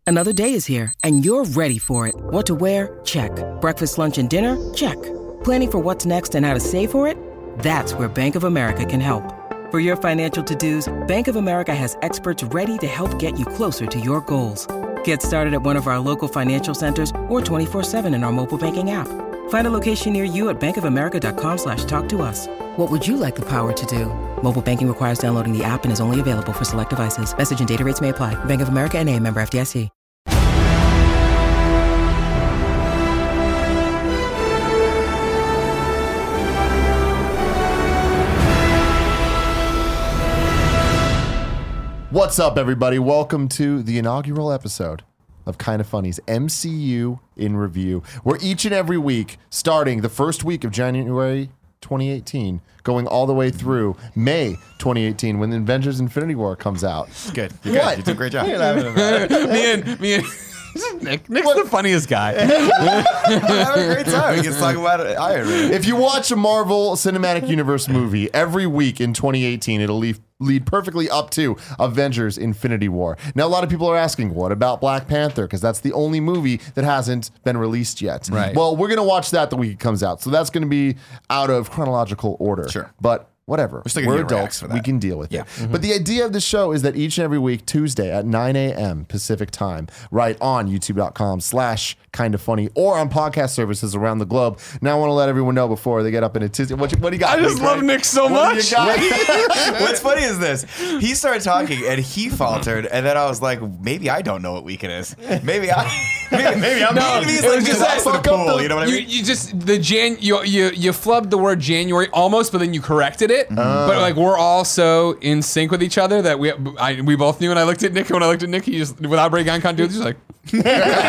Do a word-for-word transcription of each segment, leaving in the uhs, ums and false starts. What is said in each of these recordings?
Another day is here, and you're ready for it. What to wear? Check. Breakfast, lunch, and dinner? Check. Planning for what's next and how to save for it? That's where Bank of America can help. For your financial to-dos, Bank of America has experts ready to help get you closer to your goals. Get started at one of our local financial centers or twenty-four seven in our mobile banking app. Find a location near you at bankofamerica.com slash talk to us. What would you like the power to do? Mobile banking requires downloading the app and is only available for select devices. Message and data rates may apply. Bank of America N A, member F D I C. What's up, everybody? Welcome to the inaugural episode of Kinda Funny's M C U in Review, where each and every week, starting the first week of January twenty eighteen, going all the way through May twenty eighteen, when the Avengers Infinity War comes out. Good. You're good. What? You did a great job. me and me and Nick. Nick's what? The funniest guy. I'm having a great time. We can talk about Iron Man. If you watch a Marvel Cinematic Universe movie every week in twenty eighteen, it'll leave lead perfectly up to Avengers Infinity War. Now, a lot of people are asking, what about Black Panther? Because that's the only movie that hasn't been released yet. Right. Well, we're going to watch that the week it comes out. So that's going to be out of chronological order. Sure. But whatever. We're, we're adults. We can deal with yeah. it. Mm-hmm. But the idea of the show is that each and every week, Tuesday at nine a.m. Pacific time, right on youtube.com slash kind of funny or on podcast services around the globe. Now, I want to let everyone know before they get up in a tizzy. What, what do you got? I just Nick, love right? Nick so what much. What's funny is this. He started talking and he faltered, and then I was like, maybe I don't know what week it is. Maybe I maybe, maybe I'm no, maybe he's it like was just just ice in the pool, you know what I You, mean? you just the Jan you you you flubbed the word January almost, but then you corrected it. Uh. But like we're all so in sync with each other that we I, we both knew. And I looked at Nick, and when I looked at Nick, he just without breaking eye contact, he was just like, just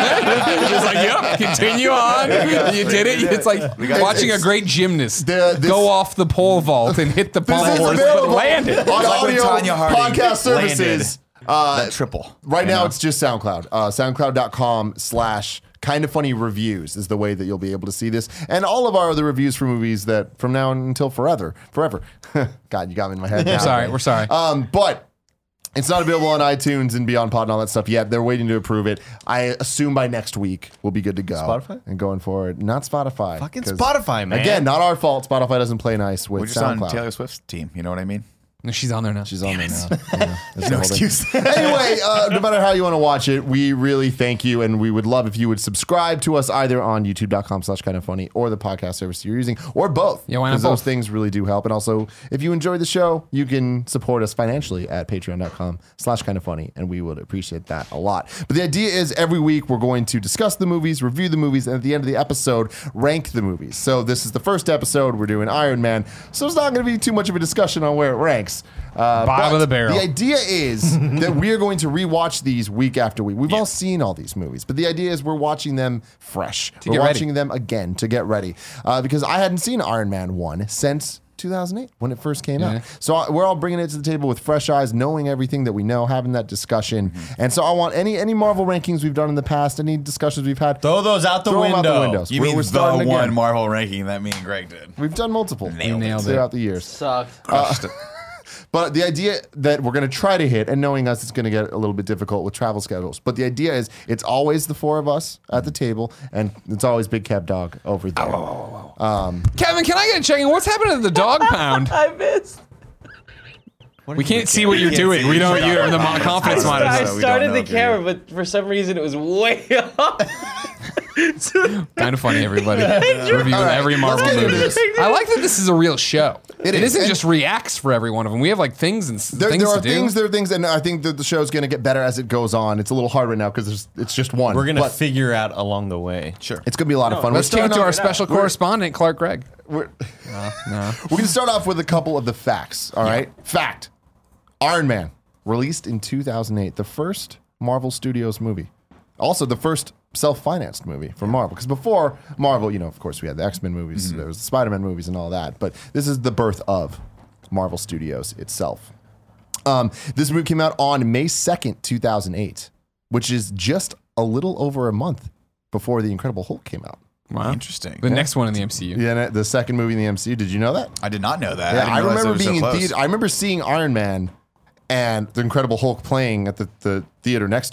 like, yep, continue on. You did it. It's like watching a great gymnast The- this- go off the pole vault and hit the pole This is horse, but available land it. on Like when audio Tanya Harding podcast services. Uh, that triple. Right you now, know? it's just SoundCloud. Uh, SoundCloud.com slash kind of funny reviews is the way that you'll be able to see this. And all of our other reviews for movies that from now until forever, forever. God, you got me in my head. We're now, sorry. right? We're sorry. Um, but it's not available on iTunes and Beyond Pod and all that stuff yet. They're waiting to approve it. I assume by next week we'll be good to go. Spotify? And going forward. Not Spotify. Fucking 'cause, Spotify, man. Again, not our fault. Spotify doesn't play nice with We're just SoundCloud. on Taylor Swift's team, you know what I mean? No, she's on there now. She's on there now. Yeah, that's No the whole thing. excuse. Anyway, uh, no matter how you want to watch it, we really thank you, and we would love if you would subscribe to us either on youtube.com slash kind of funny or the podcast service you're using, or both. Yeah, why not Because those both? things really do help. And also, if you enjoy the show, you can support us financially at patreon.com slash kind of funny, and we would appreciate that a lot. But the idea is every week we're going to discuss the movies, review the movies, and at the end of the episode, rank the movies. So this is the first episode. We're doing Iron Man, so it's not going to be too much of a discussion on where it ranks. Uh, Bottom but of the barrel. The idea is that we are going to rewatch these week after week. We've all seen all these movies, but the idea is we're watching them fresh. To we're get ready. watching them again to get ready. Uh, because I hadn't seen Iron Man one since two thousand eight when it first came Yeah. out. So I- we're all bringing it to the table with fresh eyes, knowing everything that we know, having that discussion. Mm-hmm. And so I want any any Marvel rankings we've done in the past, any discussions we've had, Throw those out the throw them window. out the windows. You We're- mean we're the starting one again. Marvel ranking that me and Greg did? We've done multiple Nailed it. throughout the years. Sucked. But the idea that we're going to try to hit, and knowing us, it's going to get a little bit difficult with travel schedules. But the idea is it's always the four of us at the table, and it's always Big Cab Dog over there. Kevin, can I get a check in? What's happening to the dog pound? I missed. We can't see what you're can't doing. see. We don't. Shut You're up. the mo- confidence I monitor. we don't started know the if you're- camera, but for some reason it was way off. Kind of funny, everybody. Reviewing All right, every Marvel let's get into movie. this. I like that this is a real show. It It, is. isn't And- just reacts for every one of them. We have like things and s- There, things there are to things, do. there are things, and I think that the show's going to get better as it goes on. It's a little hard right now because it's just one. We're gonna But figure out along the way. Sure. it's going to be a lot of fun. Let's We're take it to starting our off- special we're- correspondent, Clark Gregg. We're, No. we're going to start off with a couple of the facts. All right, fact: Iron Man released in two thousand eight, the first Marvel Studios movie, also the first self-financed movie from Marvel. Because before Marvel, you know, of course, we had the X-Men movies, Mm-hmm. there was the Spider-Man movies, and all that. But this is the birth of Marvel Studios itself. Um, this movie came out on May second, two thousand eight, which is just a little over a month before The Incredible Hulk came out. Wow. Interesting. The next one in the M C U. Yeah, and the second movie in the M C U. Did you know that? I did not know that. Yeah, didn't I, realize remember it was being so in close. theater. I remember seeing Iron Man and the Incredible Hulk playing at the, the theater next to it.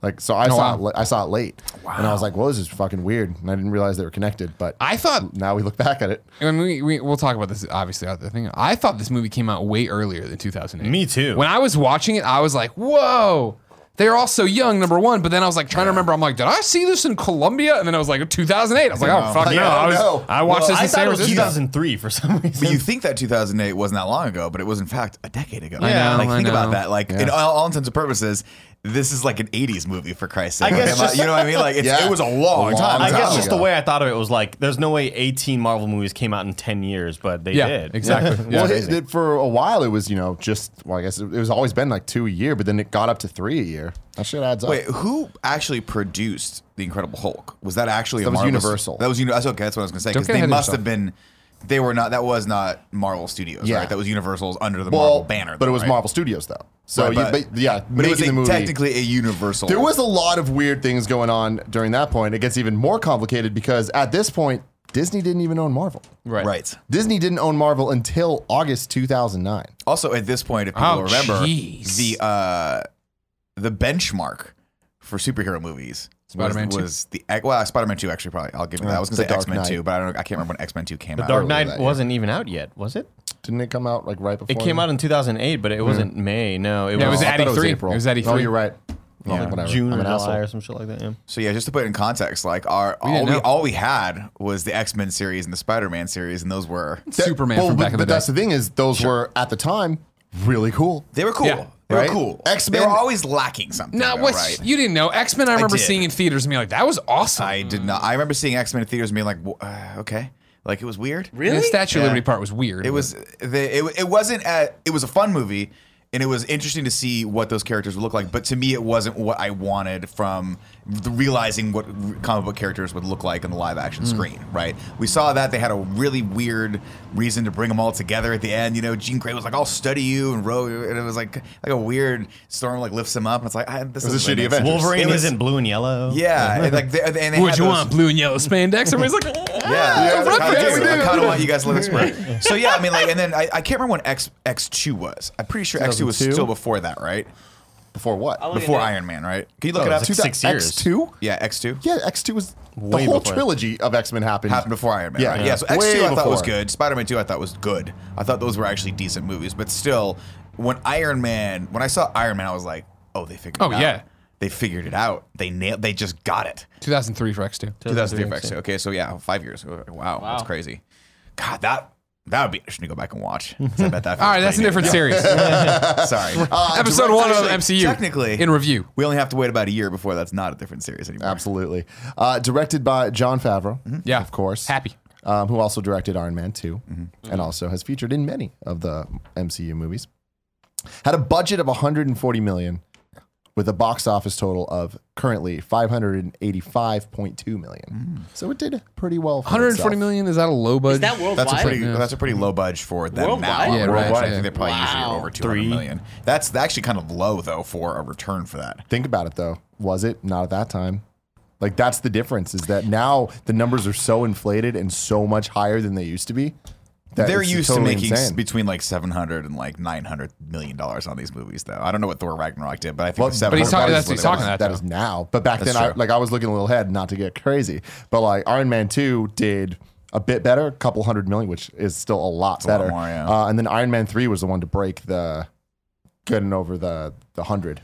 Like, so I Oh, saw wow. it, li- I saw it late, and I was like, "Well, this is fucking weird," and I didn't realize they were connected. But I thought. now we look back at it. And we, we we'll talk about this obviously out the thing. I thought this movie came out way earlier than two thousand eight. Me too. When I was watching it, I was like, "Whoa." They're all so young, number one. But then I was like trying to remember. I'm like, did I see this in Colombia? And then I was like, two thousand eight. I was like, oh fuck Like, no! I I, don't was, know. I watched Well, this I in thought San it was Francisco. two thousand three for some reason. But you think that two thousand eight wasn't that long ago, but it was in fact a decade ago. I know, Like I think know. about that. Like in all, all intents and purposes, this is like an eighties movie for Christ's sake. I guess Like, just- you know what I mean? Like it's, Yeah. it was a long A time. long I guess time just ago. the way I thought of it was like, there's no way eighteen Marvel movies came out in ten years, but they Yeah, did. exactly. Yeah. Well, it, it- for a while, it was you know just well, I guess it, it was always been like two a year, but then it got up to three a year. That shit adds up. Wait, who actually produced the Incredible Hulk? Was that actually That a was Marvel? Universal. That was uni- that's okay. That's what I was gonna say Don't because get they ahead of must yourself. have been. They were not. That was not Marvel Studios, Yeah. right? That was Universal's under the well, Marvel banner. but it though, was right? Marvel Studios though. So Right, you, but- but, yeah, But it was making a, the movie. technically a Universal. There was a lot of weird things going on during that point. It gets even more complicated because at this point, Disney didn't even own Marvel. Right. right. Disney didn't own Marvel until August two thousand nine. Also, at this point, if people Oh, remember, jeez. the uh, the benchmark for superhero movies Spider-Man was, two. was the well, Spider-Man two. Actually, probably I'll give you that. I was The going to say Dark X-Men Knight. two, but I don't know. I can't remember when X-Men two came The out. Dark earlier Knight that year. wasn't even out yet, was it? Didn't it come out like right before? It came out in two thousand eight, but it wasn't May. No, it Yeah, it was, was I thought at E three. April. It was at E three. Oh, you're right. Oh, yeah, whatever. June I'm or an July asshole. or some shit like that. Yeah. So yeah, just to put it in context, like our all didn't we, know. all we had was the X-Men series and the Spider-Man series, and those were Superman Well, from but, back in the but day. that's the thing is those were at the time really cool. they were cool. Yeah. They Right? were cool. X-Men- They were always lacking something. No, though, what right? you didn't know? X Men. I remember did. seeing in theaters and being like, "That was awesome." I did not. I remember seeing X-Men in theaters and being like, "Wh- uh, okay, like it was weird. And the Statue of Yeah. Liberty part was weird. It was the it, it wasn't a, it was a fun movie and it was interesting to see what those characters would look like, but to me it wasn't what I wanted from the realizing what comic book characters would look like on the live action screen, right? We saw that they had a really weird reason to bring them all together at the end. You know, Jean Grey was like, "I'll study you," and Ro, and it was like like a weird Storm like lifts him up. And it's like I, this was is a shitty Avengers. Wolverine It was- isn't blue and yellow. Yeah, and like they, and they Would had you those- want blue and yellow spandex? Everybody's like, Yeah, Yeah, I kind yeah, of we do. I do. kind of want you guys to live explain. So yeah, I mean, like, and then I, I can't remember when X X two was. I'm pretty sure X two was two hundred two? still before that, right? Before what? I'll- Before at- Iron Man, right? Can you look Oh, it up? it's like six years. X two? Yeah, X two Yeah, X two was the Way whole before. trilogy of X Men happened. happened before Iron Man. Yeah. right? Yeah. yeah. So X Way two I thought was before. good. Spider-Man two I thought was good. I thought those were actually decent movies, but still, when Iron Man, when I saw Iron Man, I was like, oh, they figured. Oh, it out. yeah. They figured it out. They nailed. They just got it. two thousand three for X two. two thousand three for X two. Okay, so yeah, five years. Wow, that's crazy. God, that that would be interesting to go back and watch. 'Cause I bet that. All right, that's a different series. Sorry. Uh, Episode direct- one of actually, M C U. technically- in review. We only have to wait about a year before that's not a different series anymore. Absolutely. Uh, directed by Jon Favreau. Yeah, of course. Happy. Um, who also directed Iron Man two Mm-hmm. and also has featured in many of the M C U movies. Had a budget of one hundred forty million with a box office total of currently five hundred eighty-five point two million. So it did pretty well for one hundred forty itself. million. Is that a low budget? Is that worldwide? That's a pretty Yeah. that's a pretty low budget for them Worldwide? now. Yeah, right, Worldwide, I yeah. think they're probably usually Wow. over two hundred Three. million. That's actually kind of low though for a return for that. Think about it though. Was it? Not at that time. Like that's the difference is that now the numbers are so inflated and so much higher than they used to be. that They're it's used totally to making s- insane. between like seven hundred and like nine hundred million dollars on these movies though. I don't know what Thor Ragnarok did, but I think Well, the seven but he's hundred talking- that that's is- what he's that talking is- about, That though. is now, but back That's then, I, true. like I was looking a little ahead, not to get crazy, but like Iron Man two did a bit better, a couple hundred million, which is still a lot a lot better. more, yeah. uh, and then Iron Man three was the one to break the getting over the the hundred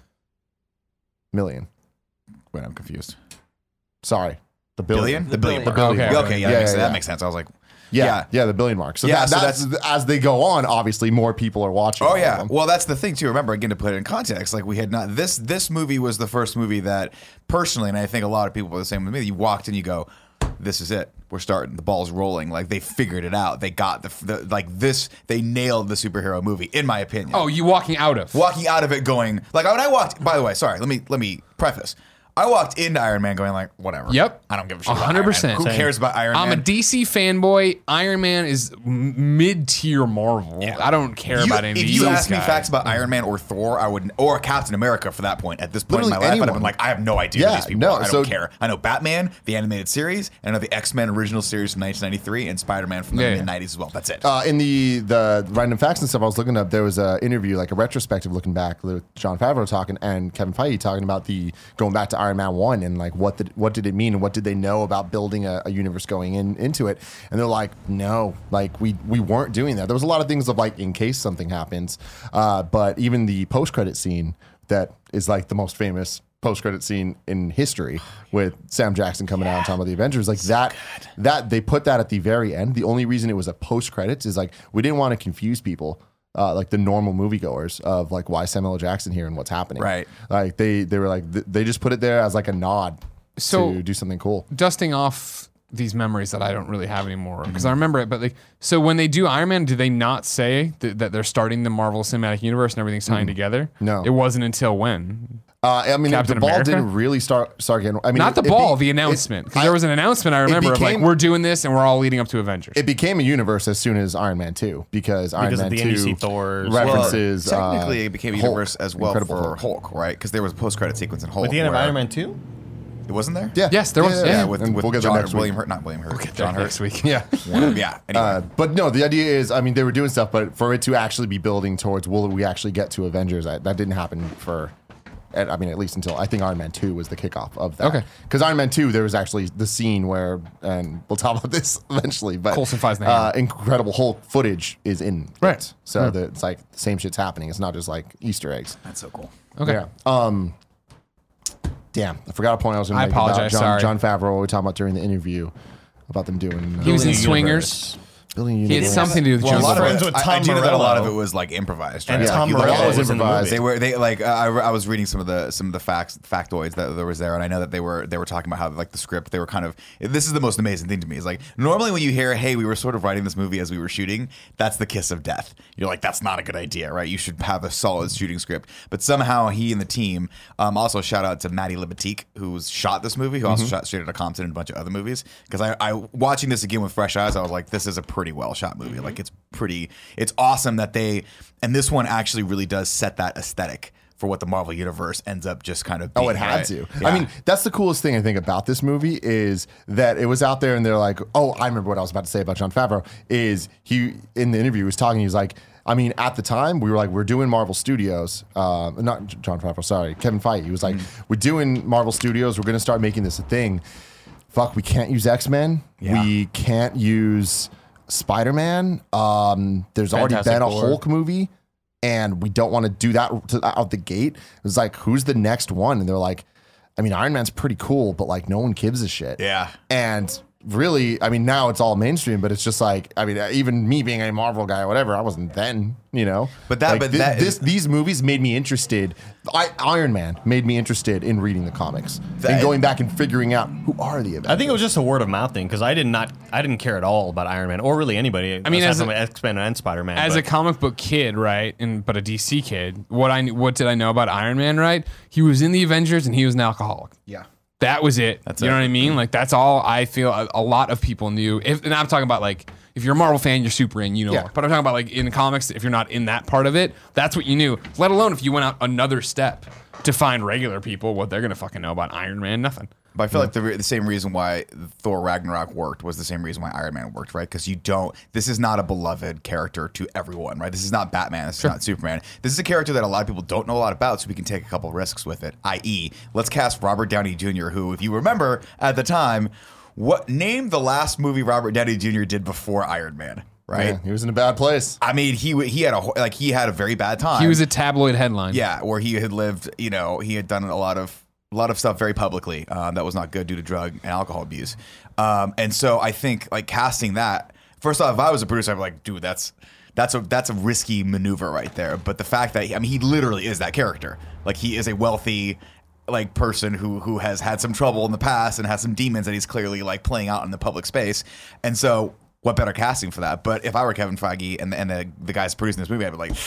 million. Wait, I'm confused. Sorry, the Billion? billion. The billion. billion. mark. Okay. Okay, yeah, Yeah, that, makes, yeah, that yeah. makes sense. I was like, Yeah, Yeah. yeah, the billion mark. So, Yeah, that, so that's, as they go on, obviously more people are watching. oh all of yeah. them. Well, that's the thing too. Remember, again, to put it in context, like we had not this this movie was the first movie that personally, and I think a lot of people were the same with me. You walked and you go, "This is it. We're starting. The ball's rolling. Like they figured it out. They got the, the like this. They nailed the superhero movie, in my opinion. Oh, you walking out of? walking out of it going like when I walked. By the way, sorry. Let me let me preface. I walked into Iron Man going like, whatever. Yep. I don't give a shit. one hundred percent. About Iron Man. Who cares about Iron I'm Man? a D C fanboy. Iron Man is m- mid-tier Marvel. Yeah. I don't care You- about any if of you these asked me guys. facts about Iron Man or Thor, I would, or Captain America for that point. At this point Literally in my life, I'd have anyone. been like, I have no idea Yeah, who these people no, are. I so- don't care. I know Batman, the animated series, and I know the X-Men original series from nineteen ninety-three, and Spider-Man from the Yeah, yeah. mid nineties as well. That's it. Uh, in the the random facts and stuff I was looking up, there was an interview, like a retrospective looking back with Jon Favreau talking and Kevin Feige talking about the going back to Iron Man one and like what the, what did it mean and what did they know about building a, a universe going in into it. And they're like, no, like we we weren't doing that. There was a lot of things of like in case something happens, uh, but even the post credit scene that is like the most famous post credit scene in history with Sam Jackson coming out and talking about the Avengers, like that that they put that at the very end. The only reason it was a post credits is like we didn't want to confuse people. Uh, like the normal moviegoers of like why Samuel L. Jackson here and what's happening. Right. Like they they were like th- they just put it there as like a nod So- to do something cool. Dusting off these memories that I don't really have anymore because I remember it, but like, so when they do Iron Man, do they not say th- that they're starting the Marvel Cinematic Universe and everything's tying together? No. It wasn't until when? Uh, I mean, Captain the ball America? didn't really start start getting. I mean, Not the it- it ball, be- the it- announcement. Because I- there was an announcement I remember of became- like, we're doing this and we're all leading up to Avengers. It became a universe as soon as Iron Man two because Iron Because of Man the two N B C Thor's- references. well, technically, uh, it became a Hulk, universe as well Incredible for Hulk. Hulk, right? Because there was a post-credit sequence in Hulk. At the end of where- Iron Man two? It wasn't there? Yeah. Yes, there was- yeah. with, And with we'll get there John, next week. William Hurt, not William Hurt. John Hurt. next week. Yeah. Yeah. Anyway. Uh, but no, the idea is, I mean, they were doing stuff, but for it to actually be building towards, will we actually get to Avengers? I, that didn't happen for, at- I mean, at least until I think Iron Man two was the kickoff of that. Okay. Because Iron Man two, there was actually the scene where, and we'll talk about this eventually, but Coulson finds the uh, hammer. Incredible Hulk footage is in Right. it. So the, it's like the same shit's happening. It's not just like Easter eggs. That's so cool. Okay. Yeah. Um, damn, I forgot a point I was going to I make about apologize, John, sorry. John Favreau. What we were talking about during the interview about them doing. Uh, He was in Building a Swingers. universe. building He had universe. something to do with Well, a John lot of friends it, with I, I Tom do know that a lot of Morello. it was like improvised. And right? Tom Like, you look at Morello it, was was in the improvised. movie. They were they like uh, I, I was reading some of the some of the facts factoids that there was there, and I know that they were they were talking about how like the script they were kind of this is the most amazing thing to me is like normally when you hear hey we were sort of writing this movie as we were shooting, that's the kiss of death. You're like that's not a good idea, right? You should have a solid shooting script. But somehow he and the team um, also shout out to Maddie Libatique who's shot this movie, who also shot Straight Outta Compton and a bunch of other movies. Because I, I watching this again with fresh eyes, I was like this is a pretty well shot movie. Like it's pretty. It's awesome that they, and this one actually really does set that aesthetic for what the Marvel Universe ends up just kind of being. Oh, it had right? to. Yeah. I mean, that's the coolest thing I think about this movie is that it was out there and they're like, oh, I remember what I was about to say about Jon Favreau is he, in the interview, he was talking, he was like, I mean, at the time, we were like, we're doing Marvel Studios. Uh, not Jon Favreau, sorry, Kevin Feige. He was like, Mm-hmm. we're doing Marvel Studios. We're going to start making this a thing. Fuck, we can't use X-Men. Yeah. We can't use Spider-Man. Um, there's already Fantastic been a Four. Hulk movie. And we don't want to do that to, out the gate. It was like, who's the next one? And they're like, I mean, Iron Man's pretty cool, but like, no one gives a shit. Yeah. And really, I mean, now it's all mainstream, but it's just like, I mean, even me being a Marvel guy or whatever, I wasn't then, you know. But that- Like, but thi- that this, is- these movies made me interested. I, Iron Man made me interested in reading the comics That- and going back and figuring out who are the Avengers. I think it was just a word of mouth thing because I did not, I didn't care at all about Iron Man or really anybody. I mean, aside as a- from X Men and Spider Man. As a comic book kid, right, and but a D C kid, what I what did I know about Iron Man? Right, he was in the Avengers and he was an alcoholic. Yeah. That was it. That's you know it. what I mean? Like that's all I feel. A, a lot of people knew. If, and I'm talking about like if you're a Marvel fan, you're super in. You know. Yeah. But I'm talking about like in comics, if you're not in that part of it, that's what you knew. Let alone if you went out another step to find regular people, what they're gonna fucking know about Iron Man? Nothing. But I feel like the, re- the same reason why Thor Ragnarok worked was the same reason why Iron Man worked, right? Because you don't, this is not a beloved character to everyone, right? This is not Batman. This is not Superman. This is a character that a lot of people don't know a lot about, so we can take a couple risks with it. that is, let's cast Robert Downey Junior, who, if you remember at the time, what name the last movie Robert Downey Junior did before Iron Man, right? Yeah, he was in a bad place. I mean, he he had a ho- like he had a very bad time. He was a tabloid headline. Yeah, where he had lived, you know, he had done a lot of a lot of stuff very publicly um, that was not good due to drug and alcohol abuse. Um, and so I think like casting that, first off, if I was a producer, I'd be like, dude, that's that's a that's a risky maneuver right there. But the fact that I mean, he literally is that character. Like he is a wealthy like person who who has had some trouble in the past and has some demons that he's clearly like playing out in the public space. And so what better casting for that? But if I were Kevin Feige and and the, the guys producing this movie, I'd be like,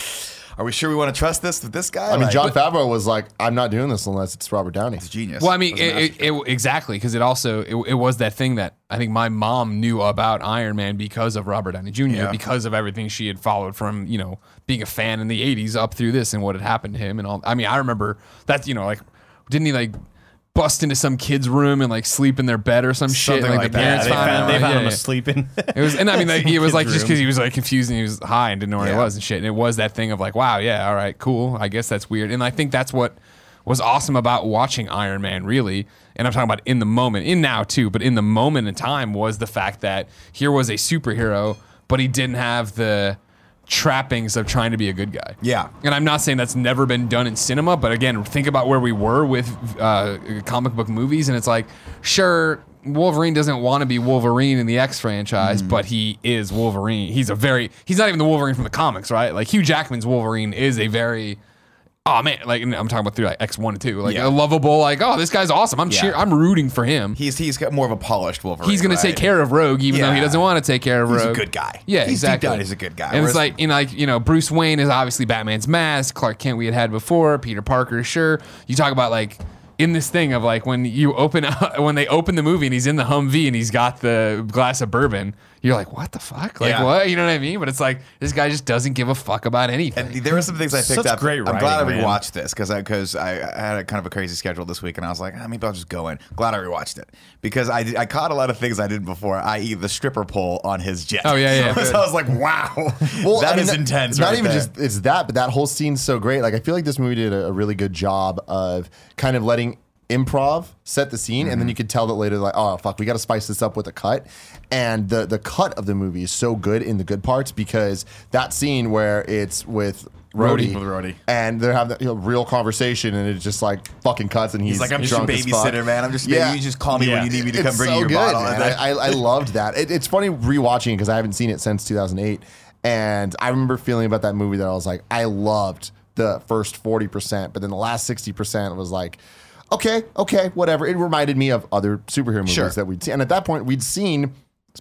are we sure we want to trust this with this guy? I mean, Like, John but- Favreau was like, I'm not doing this unless it's Robert Downey. It's genius. Well, I mean, It was a it, it, it, exactly, because it also it, it was that thing that I think my mom knew about Iron Man because of Robert Downey Junior, Yeah. because of everything she had followed from, you know, being a fan in the eighties up through this and what had happened to him and all. I mean, I remember that, you know, like, didn't he like bust into some kid's room and like sleep in their bed or some shit? Something And, like the that. parents they found, found, him. they Like, found yeah, him yeah. asleep in. It was, and I mean, like, it was like kid's just because room. he was like confused and he was high and didn't know what Yeah. it was and shit. And it was that thing of like, wow, yeah, all right, cool. I guess that's weird. And I think that's what was awesome about watching Iron Man, really. And I'm talking about in the moment, in now too, but in the moment in time was the fact that here was a superhero, but he didn't have the trappings of trying to be a good guy. Yeah. And I'm not saying that's never been done in cinema, but again, think about where we were with uh, comic book movies, and it's like, sure, Wolverine doesn't want to be Wolverine in the X franchise, but he is Wolverine. He's a very, he's not even the Wolverine from the comics, right? Like Hugh Jackman's Wolverine is a very, oh man, like I'm talking about through like X one and two, like Yeah. a lovable, like, oh, this guy's awesome. I'm Yeah. cheer, I'm rooting for him. He's he's got more of a polished Wolverine. He's going right? to take care of Rogue, even though he Yeah. doesn't want to take care of He's a Rogue. good guy. Yeah, He's deep exactly. down, he's a good guy. And Whereas- it's like, you know, like, you know, Bruce Wayne is obviously Batman's mask. Clark Kent we had had before. Peter Parker, sure. You talk about like in this thing of like when you open up, when they open the movie and he's in the Humvee and he's got the glass of bourbon, you're like, what the fuck? Like Yeah. what? You know what I mean? But it's like this guy just doesn't give a fuck about anything. And there were some things I picked Such up. great I'm glad I writing, man. rewatched this because I because I, I had a kind of a crazy schedule this week, and I was like, ah, maybe I'll just go in. Glad I rewatched it because I did, I caught a lot of things I didn't before, that is, the stripper pole on his jet. Oh, yeah, yeah. so I was like, wow, Well, that I mean, is intense. Not right even there. just it's that, but that whole scene's so great. Like I feel like this movie did a, a really good job of kind of letting improv set the scene, and then you could tell that later, like, oh fuck, we got to spice this up with a cut. And the the cut of the movie is so good in the good parts because that scene where it's with Rhodey, With Rhodey. and they're having that, you know, real conversation, and it just like fucking cuts, and he's, He's like, I'm just your drunk as fuck. babysitter, man. I'm just Yeah. you just call me Yeah. when you need me to It's come bring so you your good, bottle. man. And then- I, I, I loved that. It, it's funny rewatching it because I haven't seen it since two thousand eight, and I remember feeling about that movie that I was like, I loved the first forty percent, but then the last sixty percent was like, okay, okay, whatever. It reminded me of other superhero movies Sure. that we'd seen, and at that point we'd seen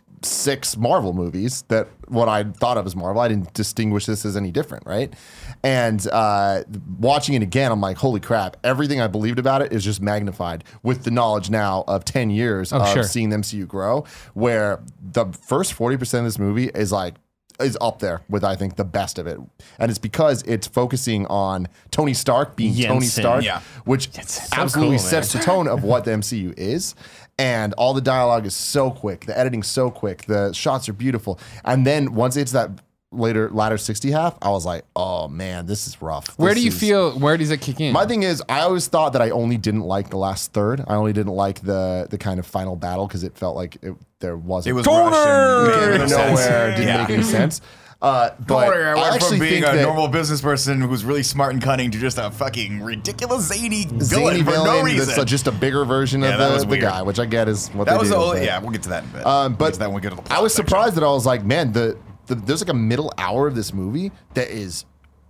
six Marvel movies that what I thought of as Marvel. I didn't distinguish this as any different, right? And uh, watching it again, I'm like, holy crap, everything I believed about it is just magnified with the knowledge now of ten years Oh, of sure. seeing the M C U grow, where the first forty percent of this movie is like, is up there with, I think, the best of it. And it's because it's focusing on Tony Stark being Tony Jensen. Stark, Yeah. which so absolutely cool, man. sets the tone of what the M C U is. And all the dialogue is so quick, the editing's so quick, the shots are beautiful. And then once it's that later latter sixty half, I was like, oh man, this is rough. where This do you is- feel, where does it kick in? My thing is, I always thought that I only didn't like the last third. I only didn't like the the kind of final battle because it felt like it, there wasn't. it was Corner! Russian. Came Made out of no sense. nowhere. Didn't Yeah. make any sense. Uh, but Corner, I I went actually from being think a that normal business person who's really smart and cunning to just a fucking ridiculous zany villain zany for no villain reason. that's uh, just a bigger version Yeah, of that the, was the weird. guy, which I get is what that they was do. the only, but- yeah. We'll get to that in a bit. Um, We'll but get to that when we get to the plot I was section. surprised that I was like, man, the, the there's like a middle hour of this movie that is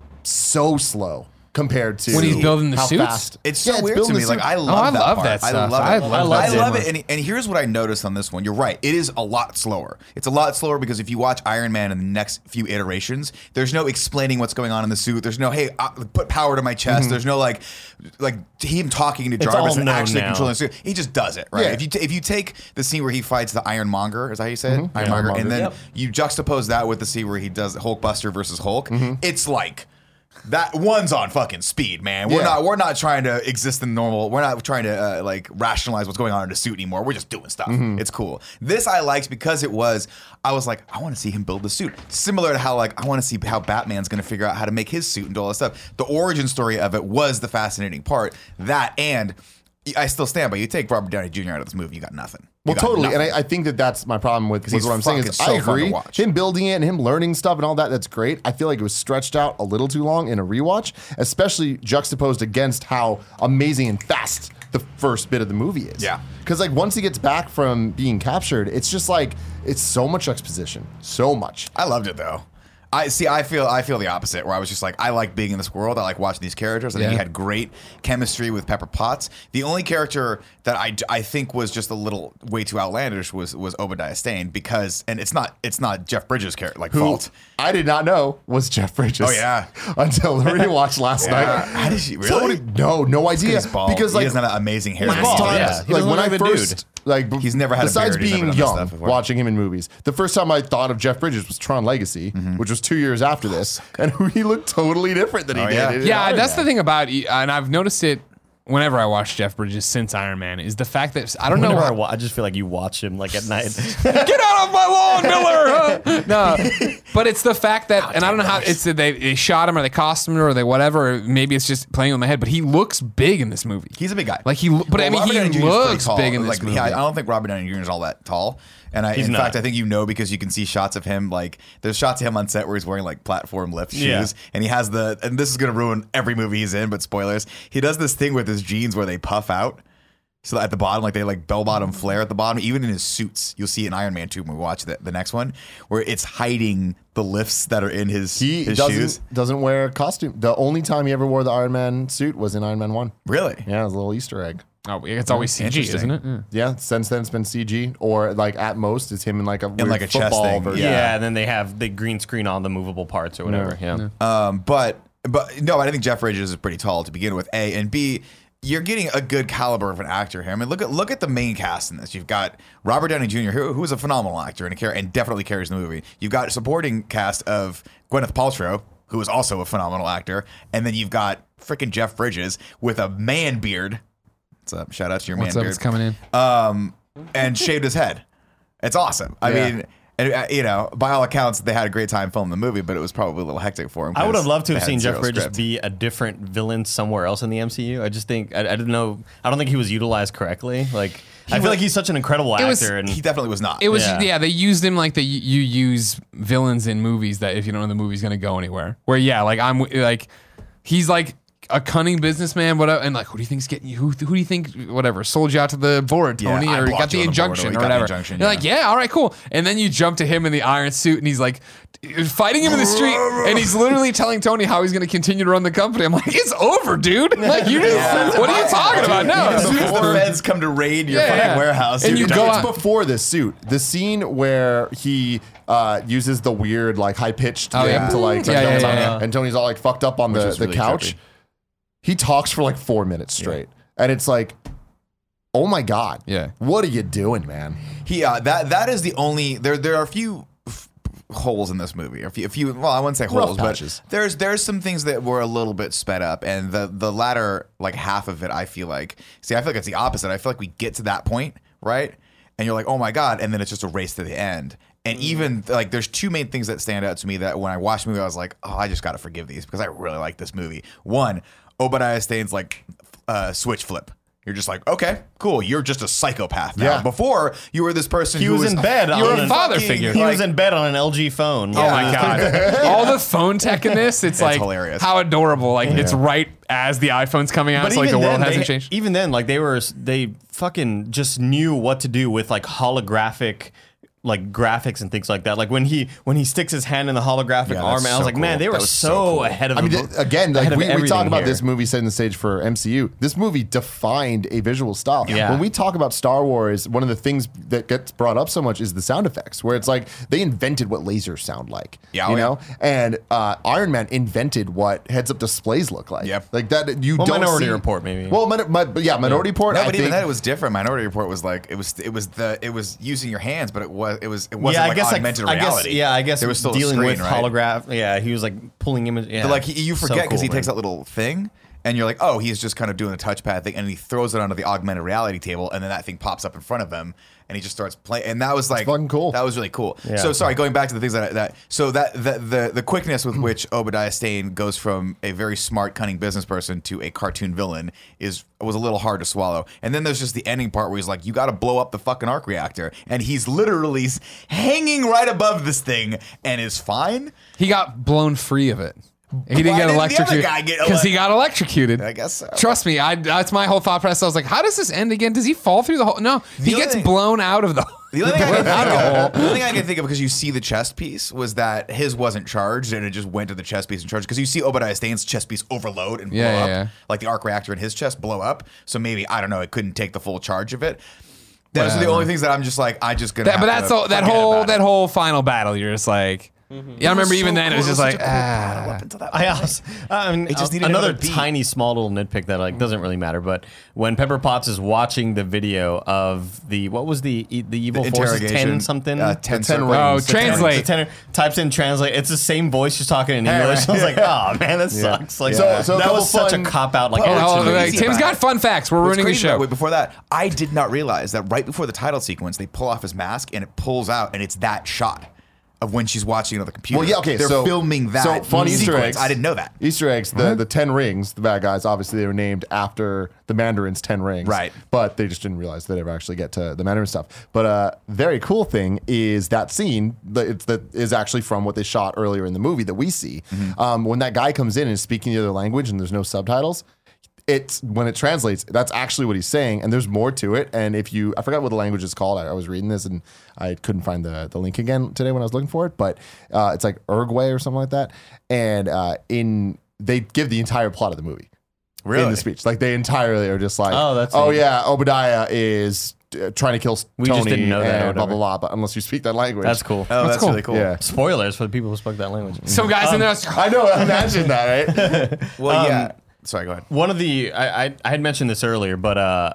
so slow compared to When he's building the how suits? fast. It's so Yeah, weird building to me. the Like suit. I love I that love part. that I stuff. love it. I love I that love stuff. it. And, and here's what I noticed on this one. You're right. It is a lot slower. It's a lot slower because if you watch Iron Man in the next few iterations, there's no explaining what's going on in the suit. There's no hey, uh, put power to my chest. Mm-hmm. There's no like like him talking to It's Jarvis all and known actually now. controlling the suit. He just does it right. Yeah. If you t- if you take the scene where he fights the Ironmonger, is that how you say it? Ironmonger, Ironmonger. and then Yep. you juxtapose that with the scene where he does Hulkbuster versus Hulk. Mm-hmm. It's like. That one's on fucking speed, man. We're Yeah. not. We're not trying to exist in normal. We're not trying to uh, like rationalize what's going on in the suit anymore. We're just doing stuff. Mm-hmm. It's cool. This I liked because it was. I was like, I want to see him build the suit. Similar to how like I want to see how Batman's going to figure out how to make his suit and do all that stuff. The origin story of it was the fascinating part. That and I still stand by. You take Robert Downey Junior out of this movie, you got nothing. You Well, got table, nothing. and I, I think that that's my problem with, with he's what I'm saying is fucking I so fun to agree. watch. Him building it and him learning stuff and all that, that's great. I feel like it was stretched out a little too long in a rewatch, especially juxtaposed against how amazing and fast the first bit of the movie is. Yeah. Because like once he gets back from being captured, it's just like, it's so much exposition. So much. I loved it though. I see. I feel. I feel the opposite. Where I was just like, I like being in this world. I like watching these characters. I think Yeah. he had great chemistry with Pepper Potts. The only character that I, I think was just a little way too outlandish was was Obadiah Stane because, and it's not it's not Jeff Bridges' character like Who fault. I did not know was Jeff Bridges. Oh, yeah. Until the rewatch last Yeah. night. How did she- really? Totally- no, no idea. He's bald. Because he like doesn't have that amazing hair. Last Bald, time, yeah. He like doesn't when I look like a first, dude. like b- He's never had a besides beard. He's never being done this young, stuff before. watching him in movies. The first time I thought of Jeff Bridges was Tron Legacy, which was two years after this, and he looked totally different than he Oh, did. yeah. in Yeah, Iron that's Man. the thing about, and I've noticed it whenever I watch Jeff Bridges since Iron Man, is the fact that I don't know. Whenever I, How, wa- I just feel like you watch him like at night. Get out of my lawn, Miller! no, but it's the fact that, and I don't know how it's that they, they shot him or they costumed him or they whatever. Or maybe it's just playing with my head, but he looks big in this movie. He's a big guy. Like he, lo- but I mean, Robert Downey he Junior is pretty looks tall. big in this like, movie. yeah, I don't think Robert Downey Junior is all that tall. And I, He's in not. fact, I think you know because you can see shots of him. Like there's shots of him on set where he's wearing like platform lift shoes, Yeah. and he has the. And this is gonna ruin every movie he's in, but spoilers. He does this thing with his jeans where they puff out. So at the bottom, like they like bell bottom flare at the bottom. Even in his suits, you'll see in Iron Man two when we watch the, the next one, where it's hiding the lifts that are in his, He his doesn't shoes. doesn't wear a costume. The only time he ever wore the Iron Man suit was in Iron Man one. Really? Yeah, it was a little Easter egg. oh, it's always C G, Interesting. isn't it? Yeah, since then it's been C G, or like at most it's him in like a weird like a chest football thing. version. yeah. Yeah. and then they have the green screen on the movable parts or whatever. Yeah. Um, but but no, I think Jeff Bridges is pretty tall to begin with. A and B, you're getting a good caliber of an actor here. I mean, look at look at the main cast in this. You've got Robert Downey Junior, who, who is a phenomenal actor and a car- and definitely carries the movie. You've got a supporting cast of Gwyneth Paltrow, who is also a phenomenal actor, and then you've got freaking Jeff Bridges with a man beard. What's up? Shout out to your What's man up? beard. It's coming in. Um, and shaved his head. It's awesome. I Yeah. mean. And, uh, you know, by all accounts, they had a great time filming the movie, but it was probably a little hectic for him. I would have 'cause loved to they have had seen zero Jeff Bridges script. be a different villain somewhere else in the M C U. I just think I, I didn't know. I don't think he was utilized correctly. Like I feel was- like he's such an incredible It was- actor, and He definitely was not. It was yeah. Yeah. They used him like the you use villains in movies that if you don't know the movie's gonna go anywhere. Where yeah, like I'm like he's like a cunning businessman, whatever, and like who do you think's getting you? Who, who do you think whatever sold you out to the board, Yeah, Tony, I or blocked got you the on the board, injunction or or you got the whatever? injunction, You're yeah. like yeah, all right, cool. And then you jump to him in the Iron Suit, and he's like fighting him in the street, and he's literally telling Tony how he's gonna continue to run the company. I'm like, it's over, dude. Like you just what are you talking about? No, As soon as the feds come to raid your Yeah, fucking yeah. warehouse, And you're you done. go It's out- before this suit. The scene where he uh, uses the weird, like high pitched Oh, thing yeah. to like, Yeah, like, yeah, Tony- yeah, yeah. and Tony's all like fucked up on Which the, was the really couch. trippy. He talks for like four minutes straight, and it's like, oh my god, Yeah. what are you doing, man? He uh, that that is the only there. There are a few f- holes in this movie. A few, a few. Well, I wouldn't say Rough holes, patches. but there's there's some things that were a little bit sped up, and the the latter like half of it, I feel like. See, I feel like it's the opposite. I feel like we get to that point, right, and you're like, oh my god, and then it's just a race to the end. And even like, there's two main things that stand out to me that when I watched the movie, I was like, oh, I just got to forgive these because I really like this movie. One, Obadiah Stane's like uh, switch flip. You're just like, okay, cool. You're just a psychopath now. Yeah. Before you were this person he who was in bed. You were on a an- father fucking- figure. He like- was in bed on an L G phone. Oh my god! All the phone tech in this, it's, like hilarious. how adorable. Like it's right as the iPhone's coming out, But so like the even world then, hasn't they, changed. Even then, like they were, they fucking just knew what to do with like holographic, like graphics and things like that. Like when he when he sticks his hand in the holographic Yeah, arm, that's and I was so like, man, cool. they That were was so, so cool. ahead of. I mean, the, th- again, like ahead of we, we talk everything about here. this movie setting the stage for M C U. This movie defined a visual style. Yeah. When we talk about Star Wars, one of the things that gets brought up so much is the sound effects, where it's like they invented what lasers sound like. Yeah, you oh, yeah. know, and uh, Iron Man invented what heads-up displays look like. Yep. like that. You Well, don't Minority see- Report, maybe. Well, min- mi- but yeah, Minority Report. No, I but even think, then it was different. Minority Report was like it was it was the it was using your hands, but it was it was it wasn't yeah, I like guess augmented like, I reality. guess, yeah, I guess there was still dealing a screen, with right? holograph. Yeah, he was like pulling images. Yeah, But like he, you So forget because cool, he takes man. that little thing. And you're like, oh, he's just kind of doing a touchpad thing, and he throws it onto the augmented reality table, and then that thing pops up in front of him, and he just starts playing. And that was like fucking cool. That was really cool. Yeah. So sorry, going back to the things that that so that the the, the quickness with which Obadiah Stane goes from a very smart, cunning business person to a cartoon villain is was a little hard to swallow. And then there's just the ending part where he's like, you got to blow up the fucking arc reactor, and he's literally hanging right above this thing and is fine. He got blown free of it. He didn't Why get didn't the other electrocuted guy get because he elec- got electrocuted. I guess so. Trust me, I that's my whole thought process. I was like, how does this end again? Does he fall through the hole? No, he other gets thing- blown out of the. The only, thing I, can think of, the only thing I can think of, because you see the chest piece, was that his wasn't charged and it just went to the chest piece and charged. Because you see Obadiah Stane's chest piece overload and blow Yeah, yeah, up, yeah. like the arc reactor in his chest blow up. So maybe, I don't know, it couldn't take the full charge of it. Those are the Whatever. only things that I'm just like, I just gonna. That, have but that's to all, that forget whole about that it. whole final battle. You're just like, yeah. I remember even so then it was cool. just like, such a cool ah. battle up until that I point. also, I mean, It just needed another another beat. tiny, small little nitpick that like doesn't really matter. But when Pepper Potts is watching the video of the what was the e- the evil The forces interrogation. ten something Uh, ten ten circles. Oh, rings. The tenor- translate. the tenor types in translate. It's the same voice just talking in English. I was like, oh man, that sucks. Like So- so a that couple was such fun- a cop out. Like, Oh, oh, Oh, crazy like, Tim's about got it. fun facts. We're What's ruining the crazy about- show. Wait, before that, I did not realize that right before the title sequence, they pull off his mask and it pulls out, and it's that shot of when she's watching it on the computer. Well, yeah, okay. They're so filming that. So fun Easter sequence. eggs. I didn't know that. Easter eggs. The the ten rings. The bad guys. Obviously, they were named after the Mandarin's ten rings. Right. But they just didn't realize they'd ever actually get to the Mandarin stuff. But uh, very cool thing is that scene that it's that is actually from what they shot earlier in the movie that we see. Mm-hmm. Um, when that guy comes in and is speaking the other language and there's no subtitles. It's when it translates, that's actually what he's saying, and there's more to it. And if you, I forgot what the language is called. I, I was reading this and I couldn't find the, the link again today when I was looking for it, but uh, it's like Uruguay or something like that. And uh, in they give the entire plot of the movie Really? in the speech. Like they entirely are just like, Oh, that's oh neat. yeah, Obadiah is uh, trying to kill We Tony just didn't know that or and blah blah whatever. blah. But unless you speak that language, that's cool. Oh, that's, cool. really cool. Yeah. Spoilers for the people who spoke that language. Some guys in there. I know. Imagine that, right? Well, Um, yeah. Sorry, go ahead. One of the I, I I had mentioned this earlier, but uh,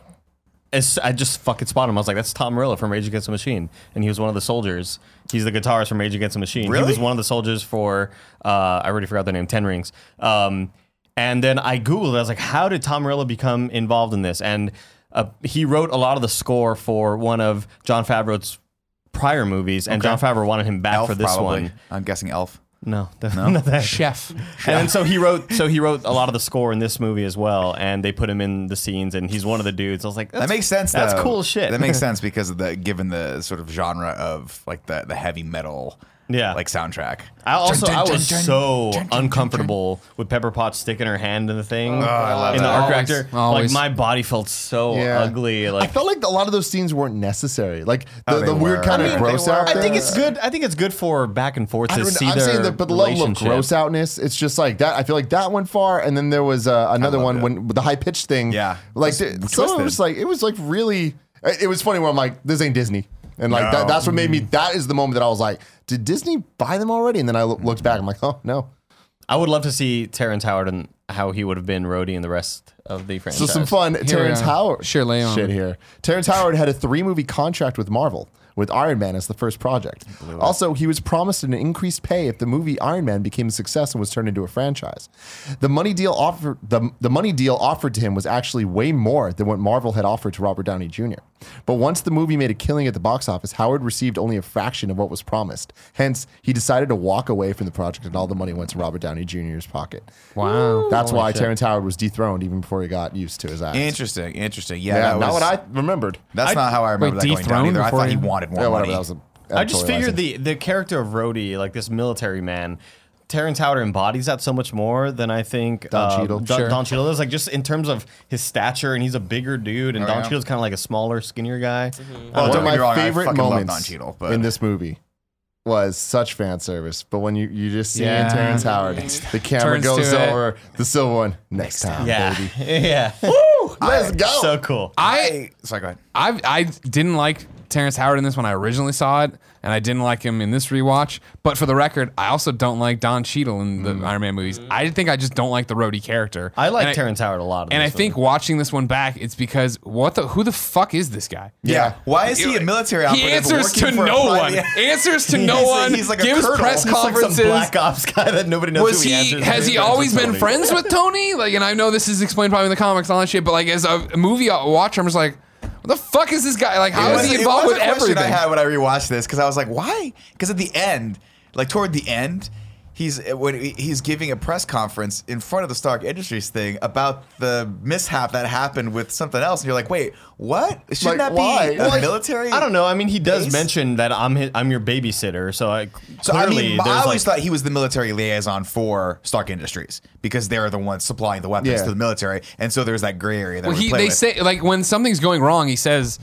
as I just fucking spotted him. I was like, that's Tom Morello from Rage Against the Machine, and he was one of the soldiers. He's the guitarist from Rage Against the Machine. Really? He was one of the soldiers for uh, I already forgot the name, Ten Rings. Um, and then I googled. I was like, how did Tom Morello become involved in this? And uh, he wrote a lot of the score for one of Jon Favreau's prior movies, and Jon Favreau wanted him back Elf, for this probably. one. I'm guessing Elf. No, definitely not that. Chef. And then so he wrote, so he wrote a lot of the score in this movie as well, and they put him in the scenes, and he's one of the dudes. I was like, that's, That makes sense. That's though. cool shit. That makes sense because of the given the sort of genre of like the the heavy metal, Yeah. like soundtrack. I also Dun, I dun, was dun, so dun, dun, uncomfortable with Pepper Potts sticking her hand in the thing Oh, I love in the that. arc Always, reactor. always. Like my body felt so Yeah. ugly. I Like felt like a lot of those scenes weren't necessary. Like the, Oh, they the weird were. kind I of mean, gross they were. out. I think things. it's good. I think it's good for back and forth I to don't see know, I'm their saying that, but the level of relationship. gross outness, it's just like that. I feel like that went far, and then there was uh, another loved one it. when with the high pitched thing. Yeah. like It's th- some of it twisted. was like it was like really. It it was funny where I'm like, this ain't Disney, and like No. that, that's what made me. That is the moment that I was like, did Disney buy them already? And then I lo- looked back, I'm like, oh no. I would love to see Terrence Howard and how he would have been Rhodey in the rest of the So franchise. some fun. we Terrence are. Howard. Sure, lay on. Shit here. Terrence Howard had a three movie contract with Marvel, with Iron Man as the first project. Also, he was promised an increased pay if the movie Iron Man became a success and was turned into a franchise. The money deal offered the, the money deal offered to him was actually way more than what Marvel had offered to Robert Downey Junior But once the movie made a killing at the box office, Howard received only a fraction of what was promised. Hence, he decided to walk away from the project, and all the money went to Robert Downey Junior's pocket. Wow. That's Holy why shit. Terrence Howard was dethroned even before he got used to his act. Interesting, interesting. Yeah, Yeah, that not was, what I remembered. That's not how I remember Wait, that going down dethroned either. I before thought he you- wanted more Yeah, whatever. money. That was a I just editorializing. figured the the character of Rhodey, like this military man, Terrence Howard embodies that so much more than I think Don uh, Cheadle. Don, Sure. Don Cheadle is. Like just in terms of his stature, and he's a bigger dude, and Oh, Don yeah. Cheadle's kind of like a smaller, skinnier guy. Well, One don't of get my me wrong, I favorite fucking love moments Don Cheadle, but in this movie was such fan service. But when you, you just see Yeah. in Terrence Howard, the camera Turns goes to it. over the silver one. Next time, Yeah, baby. yeah. Let's go. So cool. I I, sorry, go ahead. I I didn't like Terrence Howard in this when I originally saw it, and I didn't like him in this rewatch. But for the record, I also don't like Don Cheadle in the Iron Man movies. I think I just don't like the Rhodey character. I like And Terrence Howard a lot. in And I this think movie. watching this one back, it's because what the who the fuck is this guy? Yeah. Why is he a military operative? He answers to working for a no one. private- Answers to He's no a- one. he's like a gives colonel. press He's like some conferences. some black ops guy that nobody knows Was who he, he? answers Has to. he always been Tony. friends with Tony? Like, and I know this is explained probably in the comics and all that shit, but like as a movie watcher, I'm just like, what the fuck is this guy? Like, how It is was- he it involved was with a question everything? I had when I rewatched this because I was like, why? Because at the end, like toward the end, he's when he's giving a press conference in front of the Stark Industries thing about the mishap that happened with something else, and you're like, wait, what? Shouldn't Like, that why? be a Well, like, military? I don't know. I mean, he does base? mention that I'm his, I'm your babysitter. So I So clearly I mean, I there's always like, thought he was the military liaison for Stark Industries because they're the ones supplying the weapons Yeah. to the military, and so there's that gray area that Well, we he, play they with. say like when something's going wrong, he says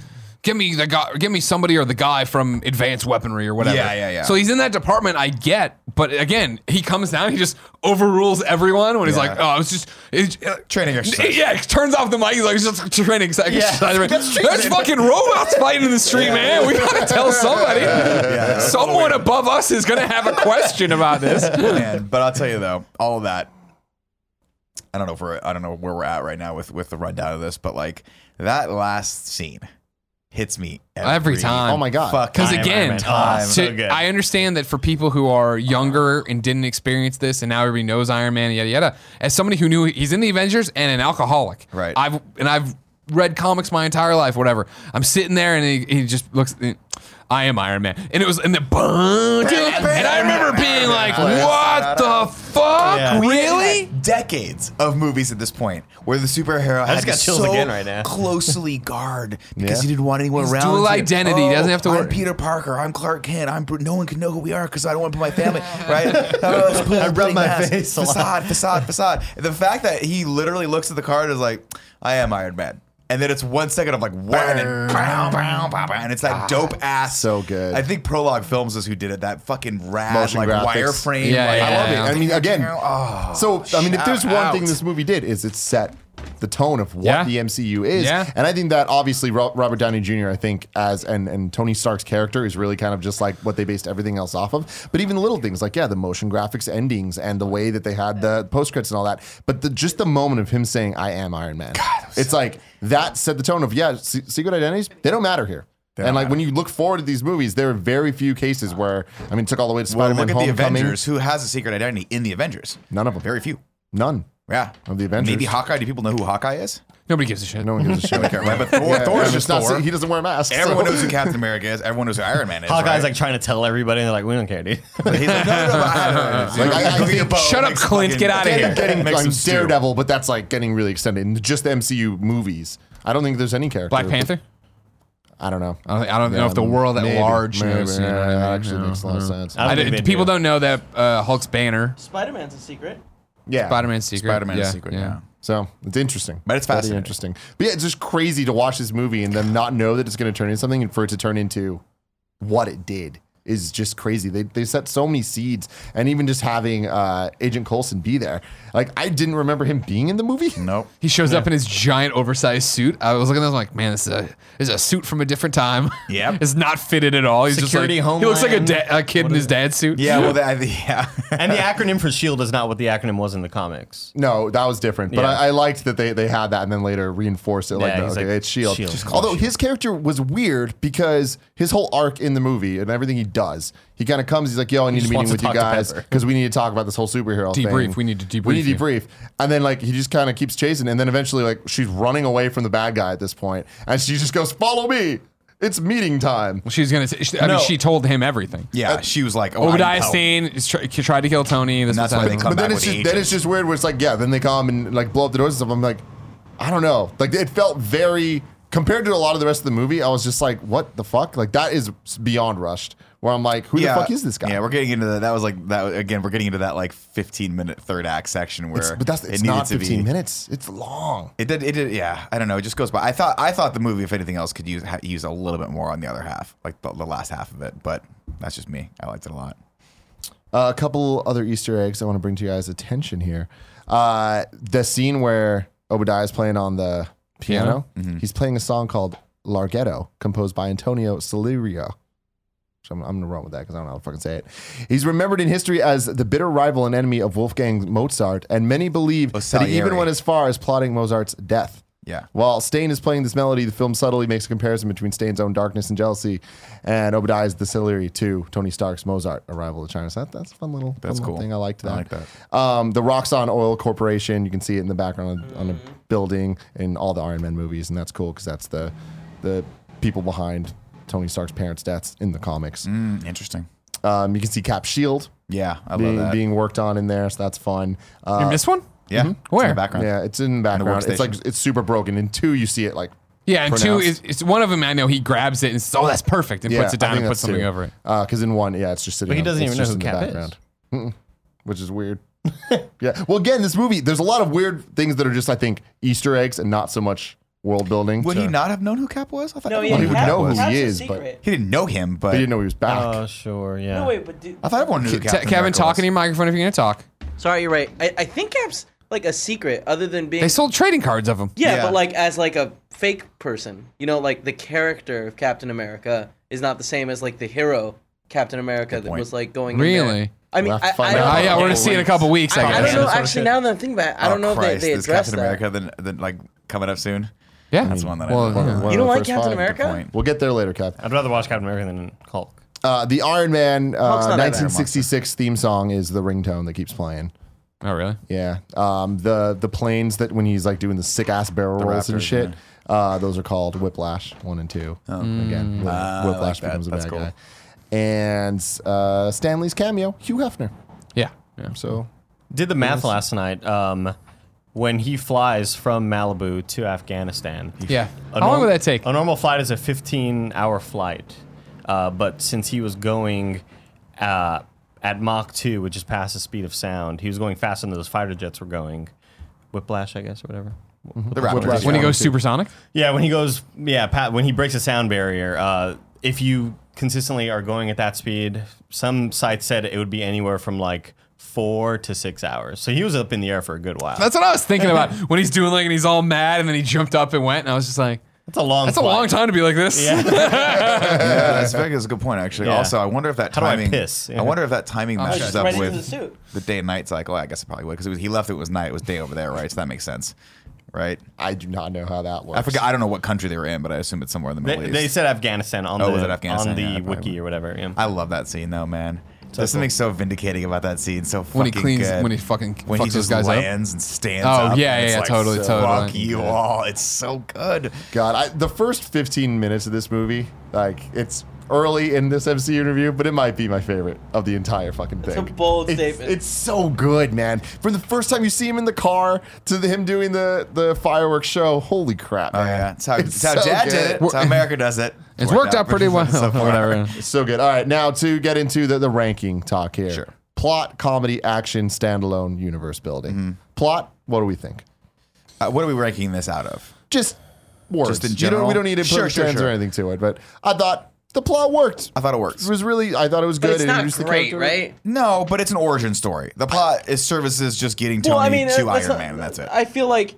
Get me the guy, get me somebody or the guy from Advanced Weaponry or whatever. Yeah, yeah, yeah. So he's in that department, I get, but again, he comes down, he just overrules everyone when he's Yeah. like, "Oh, it's just it's, uh, Training exercise. Yeah, turns off the mic. He's like, "It's just training exercise." Yeah. There's fucking robots fighting in the street, man. We gotta tell somebody. Yeah. Someone above us is gonna have a question about this. Man, but I'll tell you though, all of that. I don't know if we're I don't know where we're at right now with with the rundown of this, but like that last scene hits me every, Every time. Oh my God. fucking Because again, time. so to- good. I understand that for people who are younger and didn't experience this, and now everybody knows Iron Man, yada yada. As somebody who knew he's in the Avengers and an alcoholic, Right. I've and I've read comics my entire life, whatever. I'm sitting there and he, he just looks. I am Iron Man, and it was in the boom, and I remember being like, "What the fuck? Yeah. Really?" Decades of movies at this point where the superhero had just got to chills so again right now. closely guard because Yeah. he didn't want anyone He's around. dual to- identity. He Oh, doesn't have to I'm worry. Peter Parker. I'm Clark Kent. I'm Bru- no one can know who we are because I don't want to put my family right. Oh, let's put I on rub big my mask. face a lot. Facade, facade, facade. The fact that he literally looks at the card and is like, "I am Iron Man." And then it's one second of like one, and then pow, pow, pow, pow, and it's that dope ass. So good. I think Prologue Films is who did it. That fucking rad Motion like graphics. wireframe. Yeah, like, yeah, I love yeah. it. I mean, again, Oh, so I mean, if there's shout one thing out. this movie did is it set the tone of what Yeah. the M C U is, Yeah. and I think that obviously Ro- Robert Downey Junior I think as and and Tony Stark's character is really kind of just like what they based everything else off of. But even the little things like yeah, the motion graphics endings and the way that they had the post credits and all that. But the, just the moment of him saying "I am Iron Man," it's like that set the tone of yeah, se- secret identities they don't matter here. They And don't like matter. when you look forward to these movies, there are very few cases where I mean, it took all the way to Well, Spider-Man: look at the Homecoming. Avengers. Who has a secret identity in the Avengers? None of them. Very few. None Yeah. of the Avengers. Maybe Hawkeye. Do people know who Hawkeye is? Nobody gives a shit. No one gives a shit. Right, but Thor, Yeah, Thor and is it's just not- Thor. He doesn't wear a mask. Everyone so- knows who Captain America is. Everyone knows who Iron Man is. Hawkeye's right? like trying to tell everybody, and they're like, we don't care, dude. But he's like, no, no, no, I don't know. Like, I- I Go get think- a bow, Shut up, make some Clint, fucking- get outta here. Getting Make like some stew. Daredevil, but that's like getting really extended. In just the M C U movies, I don't think there's any character. Black Panther. I don't know. I don't, I don't know if the world at Maybe, large maybe, knows. you know yeah, what I mean? that actually Yeah, makes a lot of yeah. sense. I I don't think did- they people do. don't know that uh, Hulk's banner, Spider-Man's a secret. Yeah, Spider-Man's secret. Spider-Man's yeah, secret, yeah. So it's interesting, But it's Very fascinating. interesting. But yeah, it's just crazy to watch this movie and then not know that it's going to turn into something, and for it to turn into what it did is just crazy. They they set so many seeds, and even just having uh, Agent Coulson be there, like I didn't remember him being in the movie. Nope. He shows up in his giant oversized suit. I was looking at him like, man, this is a, this is a suit from a different time. Yep. It's not fitted at all. He's Security, just like, he looks like a, Homeland. da- a kid in his dad's suit. Yeah, well, that, yeah. And the acronym for SHIELD is not what the acronym was in the comics. No, that was different. But Yeah. I, I liked that they, they had that and then later reinforced it. Like, Yeah, no, he's okay, like, it's Shield. Shield. Just call Although it his character was weird because his whole arc in the movie and everything he does, he kind of comes. He's like, "Yo, I need just a meeting wants to with you talk to guys Pepper. because we need to talk about this whole superhero Debrief. thing. We need to We debrief need you." to debrief." And then like he just kind of keeps chasing, and then eventually like she's running away from the bad guy at this point, and she just goes, "Follow me. It's meeting time." Well, she's gonna. Say, she, I No. mean, she told him everything. Yeah, she was like, oh, I need Obadiah help. Stane is try, tried to kill Tony. This And was that's why they happening. come But then back it's with just the then it's just weird where it's like, yeah, then they come and like blow up the doors and stuff. I'm like, I don't know. Like it felt very compared to a lot of the rest of the movie. I was just like, what the fuck? Like that is beyond rushed. Where I'm like, who the fuck is this guy? Yeah, we're getting into that. That was like that again. We're getting into that like fifteen minute third act section where, It's- but that's it it's needed not to fifteen be, minutes. It's long. It did. It did. Yeah, I don't know. It just goes by. I thought. I thought the movie, if anything else, could use ha, use a little bit more on the other half, like the, the last half of it. But that's just me. I liked it a lot. Uh, a couple other Easter eggs I want to bring to you guys' attention here. Uh, the scene where Obadiah is playing on the piano. Mm-hmm. He's playing a song called Larghetto, composed by Antonio Salirio. So I'm, I'm gonna run with that because I don't know how to fucking say it. He's remembered in history as the bitter rival and enemy of Wolfgang Mozart, and many believe Oh, that he even Salieri. went as far as plotting Mozart's death. Yeah. While Stane is playing this melody, the film subtly makes a comparison between Stane's own darkness and jealousy and Obadiah's the Salieri to Tony Stark's Mozart, Arrival to China. So that, that's a fun little, That's fun little cool. thing. I liked that. I like that. Um, the Roxxon Oil Corporation, you can see it in the background on, on a building in all the Iron Man movies, and that's cool because that's the the people behind Tony Stark's parents' deaths in the comics. Mm, interesting. Um, you can see Cap Shield Yeah, I being, love that. being worked on in there, so that's fun. Uh, You missed one? yeah. mm-hmm. It's Where? in the background? yeah, it's in the background. It's like workstation. it's super broken. In two, you see it like Yeah, and two pronounced. is it's one of them. I know he grabs it and says, "Oh, that's perfect," and Yeah, puts it I down think and puts that's something two. over it. Because in one, yeah, it's just sitting. But he on- doesn't it's even know just who in the Cap is. background. Mm-mm. Which is weird. yeah. Well, again, this movie, there's a lot of weird things that are just, I think, Easter eggs and not so much world building. Would to- he not have known who Cap was? I thought No, everyone yeah, he would Cap- know who he Cap's a is, but- secret. He didn't know him, but But you didn't know he was back. Oh, sure, yeah. No, wait, but dude, I thought everyone knew who Te- Captain Kevin, America talk was. in your microphone if you're gonna talk. sorry, you're right. I, I think Cap's like a secret, other than being They sold trading cards of him. yeah, Yeah. but like as like a fake person. You know, like the character of Captain America is not the same as like the hero Captain America that point. was like going. in there. Really? I mean, We'll have I, to find I out. don't Oh know. yeah, we're gonna see it in a couple weeks. I, I, I guess. don't know. Sort of Actually, shit. now that I'm thinking about it, I don't Oh, know Christ, if they, they is addressed Captain that. America then, then like coming up soon? Yeah, That's one that well, I know. yeah. One of You the don't like first Captain five. America? Point. We'll get there later, Kev. I'd rather watch Captain America than Hulk. Uh, the Iron Man Hulk's uh, not that bad. nineteen sixty-six theme song is the ringtone that keeps playing. Oh really? Yeah. Um, the the planes that when he's like doing the sick ass barrel rolls and Raptors, shit, uh, those are called Whiplash one and two. Again, Whip- Ah, I Whiplash like that. becomes a That's bad cool. guy. And uh, Stanley's cameo, Hugh Hefner. Yeah. yeah. So Did the math last night. Um, when he flies from Malibu to Afghanistan. Yeah. A How long norm- would that take? A normal flight is a fifteen-hour flight, uh, but since he was going uh, at Mach two, which is past the speed of sound, he was going faster than those fighter jets were going. Whiplash, I guess, or whatever. The Raptors. Whiplash. When he Yeah. goes supersonic? Yeah, when he goes, yeah, Pat, when he breaks a sound barrier, uh, if you consistently are going at that speed, some sites said it would be anywhere from like four to six hours. So he was up in the air for a good while. That's what I was thinking about when he's doing like and he's all mad and then he jumped up and went and I was just like, That's a long. that's a flight. long time to be like this. Yeah. Yeah, that's, very, that's a good point, actually. Yeah. Also, I wonder if that How do I timing. piss? I wonder if that timing Oh, matches just up right into with the suit. the day and night cycle. I guess it probably would because he left. It was night. It was day over there, right? So that makes sense, right? I do not know how that works. I forget. I don't know what country they were in, but I assume it's somewhere in the They, Middle East. they said Afghanistan on Oh, the was it Afghanistan? on the Yeah, probably wiki would. or whatever. Yeah. I love that scene though, man. There's cool. something so vindicating about that scene. So fucking When he cleans- good. when he fucking when fucks he those just guys up. lands and stands Oh, up. yeah, and it's yeah, like, totally, fuck totally. you all. It's so good. God, I, the first fifteen minutes of this movie, like it's early in this M C U interview, but it might be my favorite of the entire fucking thing. a bold it's, statement. It's so good, man. From the first time you see him in the car to the, him doing the the fireworks show, holy crap, Oh man. yeah, it's how, It's it's how so Dad good. did it. It's how America does it. It's worked out pretty well. so far. Whatever. It's so good. All right, now to get into the, the ranking talk here. Sure. Plot, comedy, action, standalone universe building. Mm-hmm. Plot, what do we think? Uh, what are we ranking this out of? Just words. Just in You general? don't, we don't need to put Sure, sure, stands sure. or anything to it, but I thought the plot worked. I thought it works. It was really, I thought it was But good. it's It not introduced the great, character. right? No, but it's an origin story. The plot is services just getting Tony Well, I mean, to that's Iron not- Man, and that's it. I feel like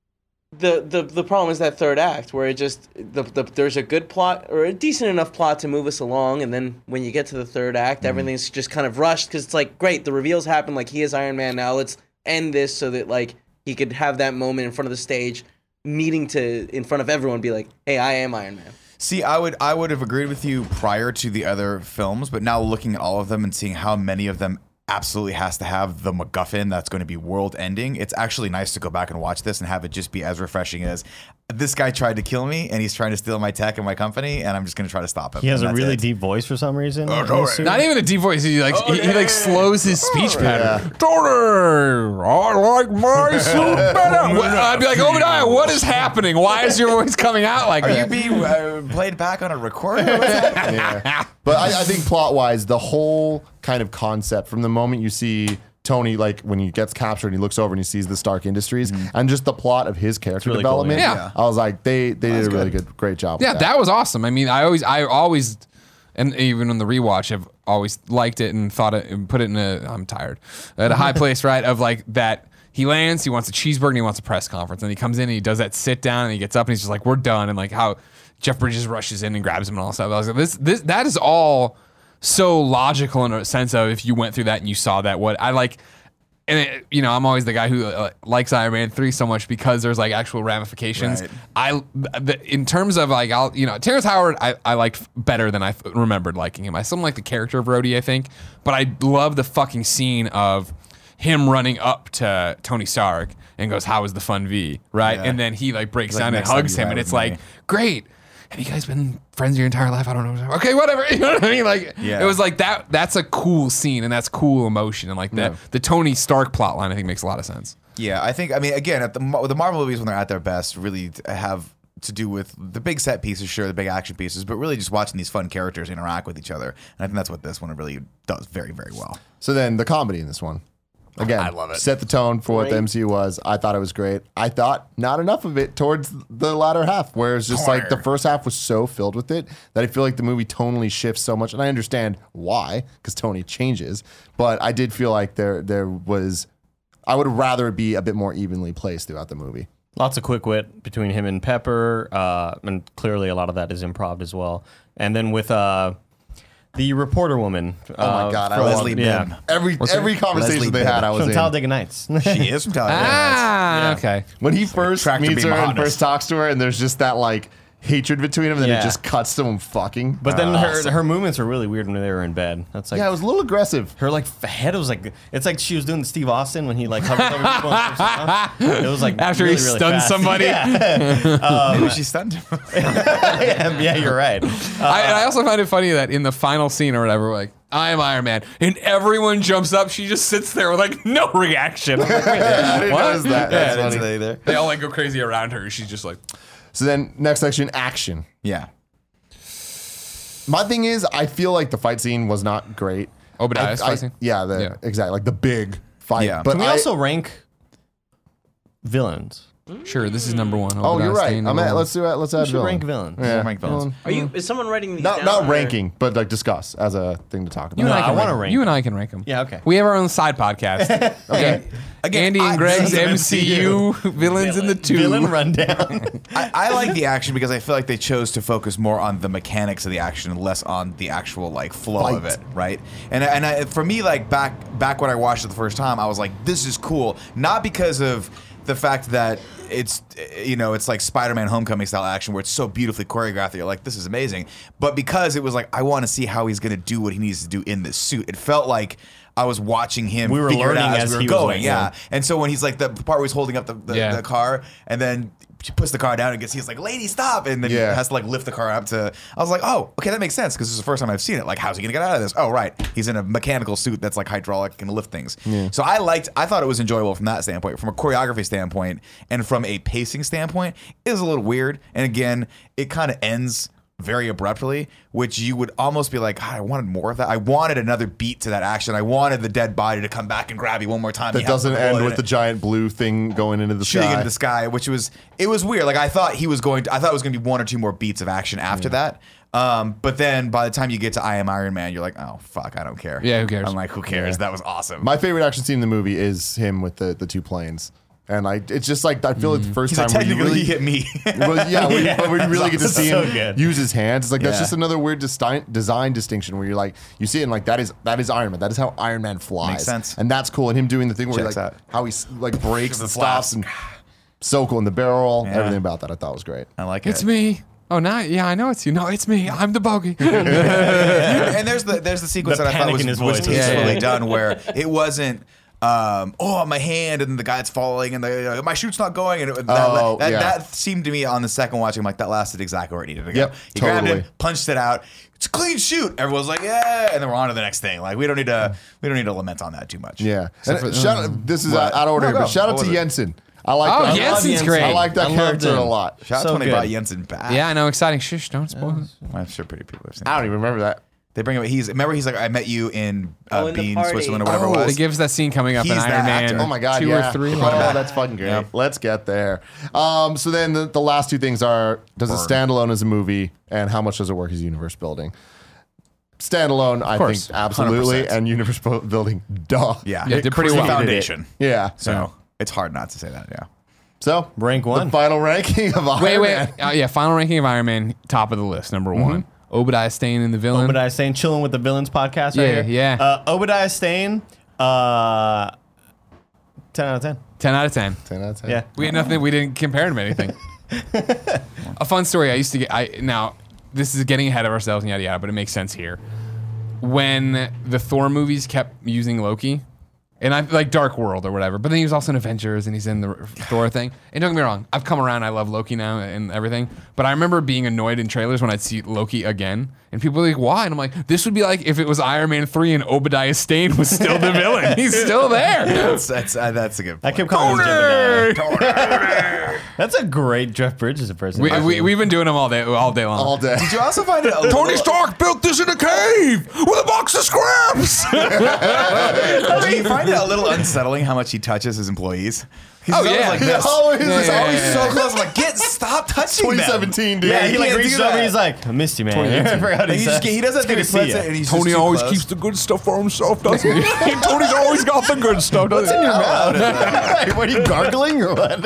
the, the the problem is that third act where it just the, the there's a good plot or a decent enough plot to move us along, and then when you get to the third act, Mm-hmm. everything's just kind of rushed because it's like, great, the reveals happen, like he is Iron Man now. Let's end this so that like he could have that moment in front of the stage, needing to in front of everyone be like, hey, I am Iron Man. See, I would I would have agreed with you prior to the other films, but now looking at all of them and seeing how many of them absolutely has to have the MacGuffin that's going to be world ending, it's actually nice to go back and watch this and have it just be as refreshing as this guy tried to kill me and he's trying to steal my tech and my company and I'm just going to try to stop him. He has and a that's really it. deep voice for some reason. Oh, in no, this suit. Not even a deep voice. He like he, he like slows his speech pattern. Tony, I like my suit better. What- I'd be like, Obadiah, what is happening? Why is your voice coming out like Are you that? being uh, played back on a recorder? What's happening? Yeah. But I, I think plot wise, the whole kind of concept from the moment you see Tony, like when he gets captured and he looks over and he sees the Stark Industries and just the plot of his character really cool, development. yeah. Yeah. I was like, they they did a really good. good, great job. Yeah, with that was awesome. I mean, I always, I always, and even on the rewatch, I've always liked it and thought it and put it in a. I'm tired at a high place, right? Of like that. He lands, he wants a cheeseburger, and he wants a press conference, and he comes in and he does that sit down, and he gets up and he's just like, "We're done," and like how Jeff Bridges rushes in and grabs him and all that stuff. I was like, "This, this, that is all so logical in a sense of if you went through that and you saw that." What I like. And it, you know, I'm always the guy who uh, likes Iron Man three so much because there's like actual ramifications. Right. I, the, in terms of like, I'll, you know, Terrence Howard, I, I liked better than I th- remembered liking him. I still like the character of Rhodey, I think, but I love the fucking scene of him running up to Tony Stark and goes, "How was the fun V?" Right, Yeah. and then he like breaks Like, down and "Next time hugs you him, ride and with it's me." like, "Great." Have you guys been friends your entire life? I don't know. Okay, whatever. You know what I mean? Like, Yeah. it was like that. That's a cool scene, and that's cool emotion, and like the the Tony Stark plotline, I think makes a lot of sense. Yeah, I think. I mean, again, at the Mar- the Marvel movies when they're at their best, really t- have to do with the big set pieces, sure, the big action pieces, but really just watching these fun characters interact with each other. And I think that's what this one really does very, very well. So then the comedy in this one. again, I love it. set the tone for what the Great. M C U was. I thought it was great. I thought not enough of it towards the latter half, where it's just like the Corner. first half was so filled with it that I feel like the movie tonally shifts so much, and I understand why because Tony changes, but I did feel like there there was. I would rather it be a bit more evenly placed throughout the movie. Lots of quick wit between him and Pepper, uh, and clearly a lot of that is improv as well. And then with uh, the reporter woman. Oh my uh, God, I from- Leslie yeah. Bibb. Every every conversation Leslie they Bibb. had, I was From in. Talladega Nights. She is from Talladega. Ah, okay. When he first Tractor meets beam her and hotness. first talks to her, and there's just that like hatred between them, and then Yeah. it just cuts to them fucking. But then Awesome. her her movements were really weird when they were in bed. That's like yeah, it was a little aggressive. her like f- head was like it's like she was doing the Steve Austin when he like hovers over people. And stuff. It was like After he really, really stunned fast. somebody. Yeah. Maybe she stunned him. yeah, yeah, you're right. Uh, I, and I also find it funny that in the final scene or whatever, like, I am Iron Man, and everyone jumps up. She just sits there with like no reaction. I'm like, wait, I didn't what? notice that. Yeah, That's I didn't funny. say either. They all like go crazy around her. She's just like, So then, next section, action. Yeah. My thing is, I feel like the fight scene was not great. Obadiah's I- I- fight scene? Yeah, the, Yeah. exactly, like the big fight. Yeah. But Can we I- also rank villains? sure, this is number one. oh, Obadiah you're right. Stane, I'm number at, one. let's do it. Let's add We should villain. rank villains. Yeah. Rank villains. Are you? Is someone writing these Not down? not or- ranking, but like discuss as a thing to talk about. You and No, I, can I wanna rank, rank You and I can rank them. Yeah, okay. We have our own side podcast. okay. Again, Andy and I- Greg's Villains of M C U villains in the tube. Villain rundown. I, I like the action because I feel like they chose to focus more on the mechanics of the action and less on the actual like flow of Fight. it, right? And and I, for me, like back back when I watched it the first time, I was like, this is cool, not because of the fact that it's you know it's like Spider-Man Homecoming style action where it's so beautifully choreographed that you're like, this is amazing, but because it was like I want to see how he's gonna do what he needs to do in this suit. It felt like I was watching him We were figure it learning out as, as we were he was going, learning. yeah. And so when he's like the part where he's holding up the, the, Yeah. the car and then she puts the car down and gets he's like, lady, stop, and then Yeah. he has to like lift the car up to I was like, oh, okay, that makes sense because this is the first time I've seen it. Like, how's he gonna get out of this? Oh, right. He's in a mechanical suit that's like hydraulic and lift things. So I liked I thought it was enjoyable from that standpoint. From a choreography standpoint and from a pacing standpoint, it was a little weird. And again, it kind of ends very abruptly, which you would almost be like, God, I wanted more of that. I wanted another beat to that action. I wanted the dead body to come back and grab you one more time. that He has doesn't the end bullet with in the it. giant blue thing going into the shooting sky. into the sky, which was it was weird. Like I thought he was going to, I thought it was going to be one or two more beats of action after that. Um, but then by the time you get to I Am Iron Man, you're like, oh fuck, I don't care. Yeah, who cares? I'm like, who cares? That was awesome. My favorite action scene in the movie is him with the, the two planes. And like it's just like I feel like the first He's like, time where you technically really he hit me. well, yeah, when, you, when you really get to see so him good. use his hands, it's like that's Yeah. just another weird design, design distinction where you're like you see it and like that is that is Iron Man. That is how Iron Man flies. Makes sense. And that's cool. And him doing the thing where Checks like out. how he like breaks The and stops flaps. and so cool in the barrel. Yeah. Everything about that I thought was great. I like It's it. me. Oh, no, yeah, I know it's you. No, it's me. I'm the bogey. and, and there's the there's the sequence The that I thought panic was, in his was voice. tastefully Yeah, yeah. done, where it wasn't. Um, oh, my hand, and the guy's falling, and the, uh, my shoot's not going, and it, that, Oh, that, yeah. that seemed to me on the second watching, like that lasted exactly where it needed to go. Yep, he grabbed totally. it, punched it out. It's a clean shoot. Everyone's like, yeah, and then we're on to the next thing. Like we don't need to we don't need to lament on that too much. Yeah. And, for- shout out, this is What? out of order, No, here, go. but shout What out to was it? Jensen. I like Oh, that. Jensen's Jensen. great. I like that I loved character him. a lot. Shout out So to Tony good. brought Jensen back. Yeah, I know. Exciting. Shush, don't spoil it. I'm sure pretty people have seen. I That. don't even remember that. They bring him. He's remember he's like I met you in, uh, Oh, in the Bean, party. Switzerland, or whatever Oh, it It was. gives that scene coming up in He's Iron that Man actor. Oh my god, two yeah. or three. Oh, that's fucking great. Yeah. Let's get there. Um, so then the, the last two things are: does it Burn. stand alone as a movie, and how much does it work as universe building? Standalone, I course. think absolutely, one hundred percent. and universe bu- building, duh. Yeah, Yeah, It did pretty created well. Foundation. Yeah. So it's hard not to say that. Yeah. So Rank one. The final ranking of Iron Wait, wait. Man. Uh, yeah, final ranking of Iron Man, top of the list, number one. Obadiah Stane in the villain. Obadiah Stane, chilling with the villains podcast right Yeah, here. yeah. Uh, Obadiah Stane, uh, ten out of ten. ten out of ten. ten out of ten. Yeah. We had nothing. We didn't compare him to anything. A fun story. I used to get. I now this is getting ahead of ourselves and yada yada, but it makes sense here. When the Thor movies kept using Loki, and I like Dark World or whatever, but then he was also in Avengers and he's in the Thor thing. And don't get me wrong, I've come around. I love Loki now and everything. But I remember being annoyed in trailers when I'd see Loki again, and people were like, "Why?" And I'm like, "This would be like if it was Iron Man three and Obadiah Stane was still the villain. He's still there." That's that's, uh, that's a good. I Point. kept calling him Gemini. That's a great Jeff Bridges impersonation. We, we, we've been doing them all day, all day long. All day. Did you also find it? A Tony little- Stark built this in a cave with a box of scraps. Did you find find it a little unsettling how much he touches his employees? He's Oh, always yeah. like this. Always, Yeah, He's yeah, always yeah, so yeah. close. I'm like, get stop touching twenty them. seventeen, dude. Yeah, He like can't reaches do over. that. He's like, I missed you, man. I forgot what He, he just, said. he does that thing. He It's good to puts see it, ya. and he's Tony just too always close. keeps the good stuff for himself, doesn't he? Tony's always got the good stuff, doesn't he? What are you gargling or what?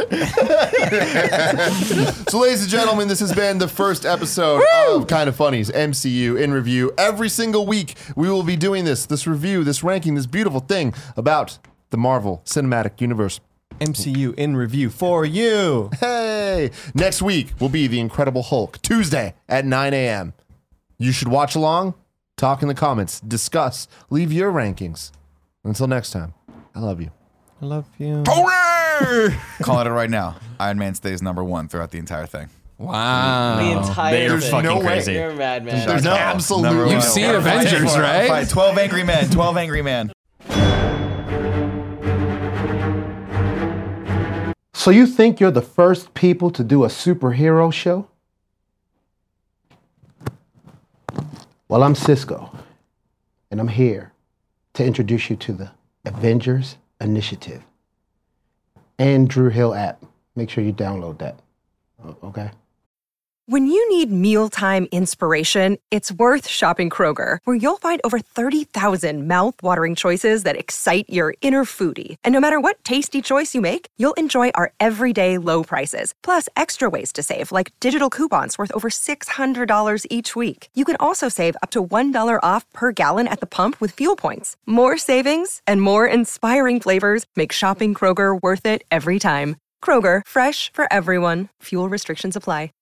So, ladies and gentlemen, this has been the first episode of Kind of Funny's M C U in review. Every single week, we will be doing this, this review, this ranking, this beautiful thing about the Marvel Cinematic Universe. M C U in review for you. Hey! Next week will be The Incredible Hulk, Tuesday at nine a.m. You should watch along, talk in the comments, discuss, leave your rankings. Until next time, I love you. I love you. Tony! Calling it right now. Iron Man stays number one throughout the entire thing. Wow. The entire They are thing. fucking no way. crazy. You're a madman. There's No. absolutely Number no one. You've seen Fight Avengers, for it. right? Fight. twelve Angry Men. twelve Angry Men. So you think you're the first people to do a superhero show? Well, I'm Cisco, and I'm here to introduce you to the Avengers Initiative and Drew Hill app. Make sure you download that, O- okay? When you need mealtime inspiration, it's worth shopping Kroger, where you'll find over thirty thousand mouth-watering choices that excite your inner foodie. And no matter what tasty choice you make, you'll enjoy our everyday low prices, plus extra ways to save, like digital coupons worth over six hundred dollars each week. You can also save up to one dollar off per gallon at the pump with fuel points. More savings and more inspiring flavors make shopping Kroger worth it every time. Kroger, fresh for everyone. Fuel restrictions apply.